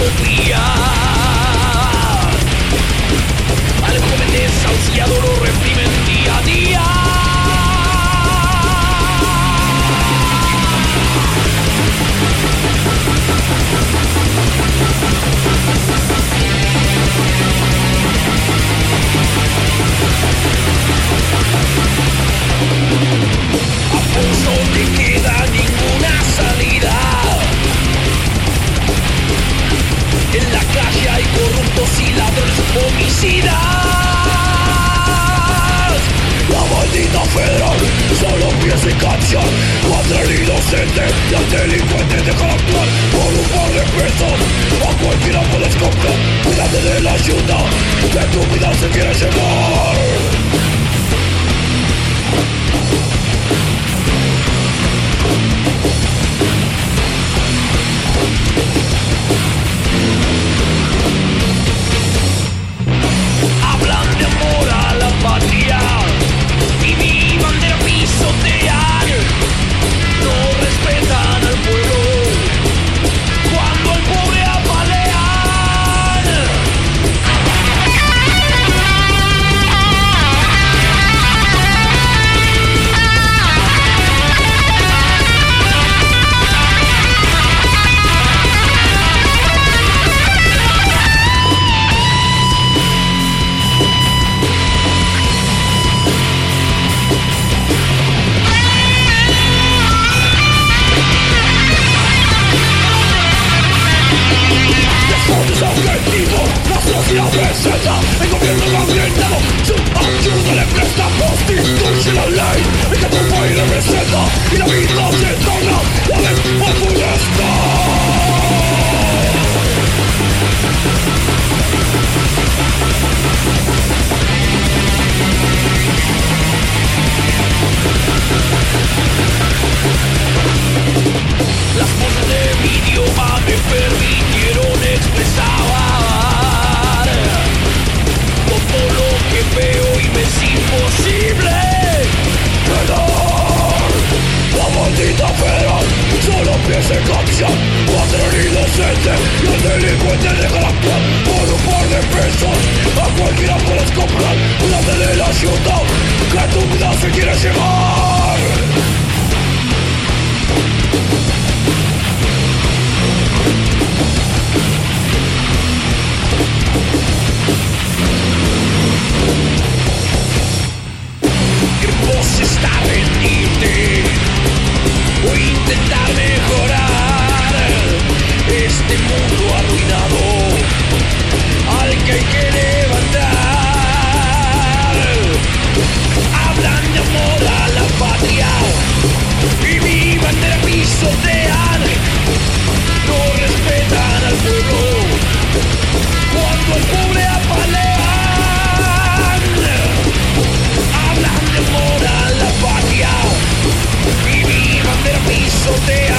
utopía. Al joven desahuciado lo reprimen día a día. A vos no te queda ninguna salida. En la calle hay corruptos y ladrones homicidas. La maldita federal solo piensa en canción contra el inocente y al delincuente dejar actuar. Por un par de pesos a cualquiera puedes comprar. Cuídate de la ayuda que tu vida se quiere llevar. Hablan de amor a la patria y mi bandera pisotean. No respetan al pueblo cuando al pobre apalean. La sociedad presenta, el gobierno gobernado, su ayuda le presta, constituye la ley, el que tu país representa, y la vida se torna la de populista. Las voces de mi idioma me permitieron expresar todo lo que veo y me es imposible negar. La maldita federal solo piensa en cambiar contra el inocente y al delincuente dejar actuar. Por un par de pesos a cualquiera puedes comprar. Cuídate de la ciudad que tu vida se quiere llevar. Que vos está rendirte o intentar mejorar este mundo arruinado al que hay que levantar. Hablan de amor a la patria y mi bandera pisotean. No respetan al pueblo cuando al pobre apalean. Hablan de amor a la patria y mi bandera pisotean.